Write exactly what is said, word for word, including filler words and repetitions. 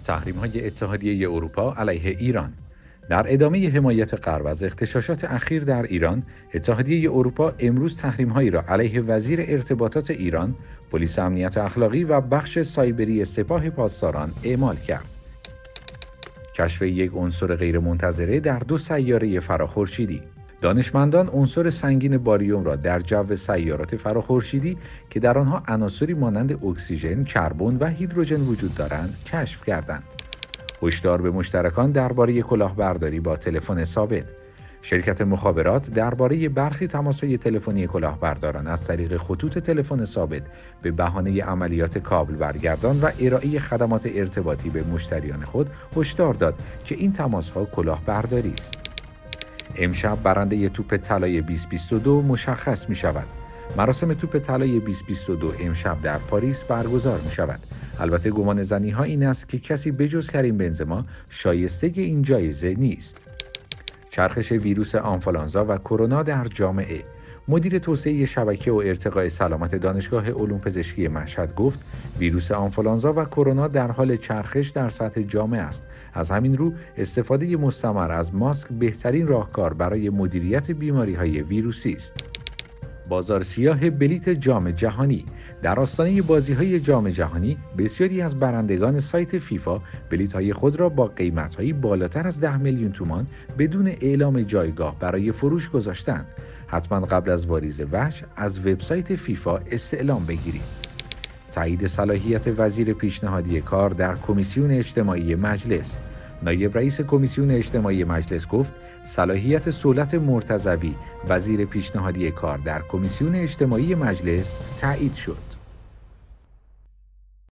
تحریم‌های اتحادیه اروپا علیه ایران. در ادامه حمایت غرب از اغتشاشات اخیر در ایران، اتحادیه اروپا امروز تحریم‌هایی را علیه وزیر ارتباطات ایران، پلیس امنیت اخلاقی و بخش سایبری سپاه پاسداران اعمال کرد. کشف یک عنصر غیرمنتظره در دو سیاره فراخورشیدی. دانشمندان عنصر سنگین باریوم را در جو سیارات فراخورشیدی که در آنها عناصری مانند اکسیژن، کربن و هیدروژن وجود دارند، کشف کردند. هشدار به مشترکان درباره کلاهبرداری با تلفن ثابت. شرکت مخابرات درباره برخی تماس‌های تلفنی کلاهبرداران از طریق خطوط تلفن ثابت به بهانه عملیات کابل برگردان و ارائه خدمات ارتباطی به مشتریان خود هشدار داد که این تماس‌ها کلاهبرداری است. امشب برنده توپ طلای بیست بیست و دو مشخص می شود. مراسم توپ طلای بیست بیست و دو امشب در پاریس برگزار می شود. البته گمان زنی ها این است که کسی بجز کریم بنزما شایسته این جایزه نیست. چرخش ویروس آنفولانزا و کرونا در جامعه. مدیر توسعه شبکه و ارتقاء سلامت دانشگاه علوم پزشکی مشهد گفت ویروس آنفولانزا و کرونا در حال چرخش در سطح جامعه است. از همین رو استفاده مستمر از ماسک بهترین راهکار برای مدیریت بیماری‌های ویروسی است. بازار سیاه بلیت جام جهانی. در آستانه بازی‌های جام جهانی بسیاری از برندگان سایت فیفا بلیط‌های خود را با قیمت‌هایی بالاتر از ده میلیون تومان بدون اعلام جایگاه برای فروش گذاشتند. حتما قبل از واریز وجه از وبسایت فیفا استعلام بگیرید. تایید صلاحیت وزیر پیشنهادی کار در کمیسیون اجتماعی مجلس. نایب رئیس کمیسیون اجتماعی مجلس گفت صلاحیت صولت مرتضوی وزیر پیشنهادی کار در کمیسیون اجتماعی مجلس تایید شد.